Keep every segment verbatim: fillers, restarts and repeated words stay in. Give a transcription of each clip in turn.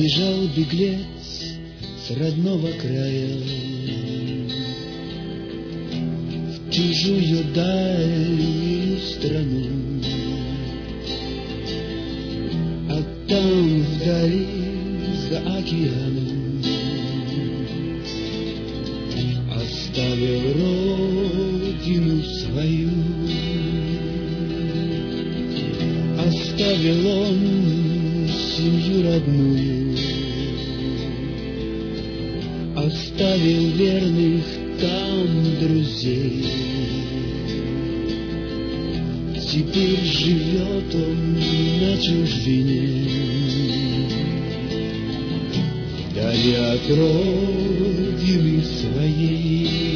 Бежал беглец с родного края в чужую дальнюю страну, а там вдали за океаном оставил родину свою. Оставил он семью родную, оставил верных там друзей. Теперь живет он на чужбине, вдали от родины своей.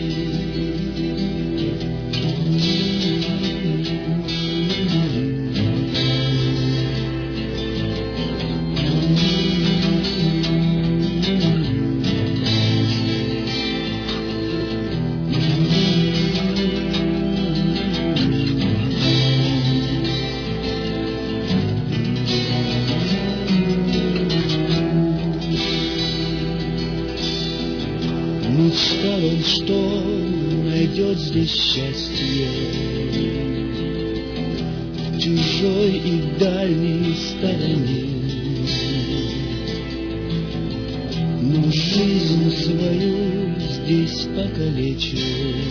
Мечтал он, что найдет здесь счастье в чужой и дальней стороне, но жизнь свою здесь покалечил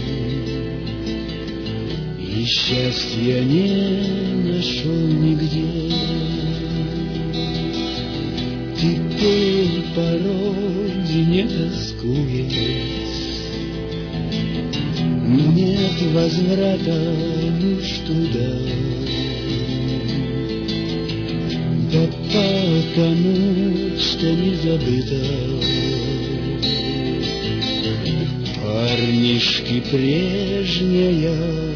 и счастья не нашел нигде. Теперь по родине тоскует, нет возврата уж туда. Да потому, что не забыто парнишки прежняя